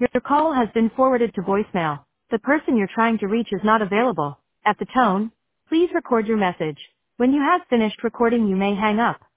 Your call has been forwarded to voicemail. The person you're trying to reach is not available. At the tone, please record your message. When you have finished recording, you may hang up.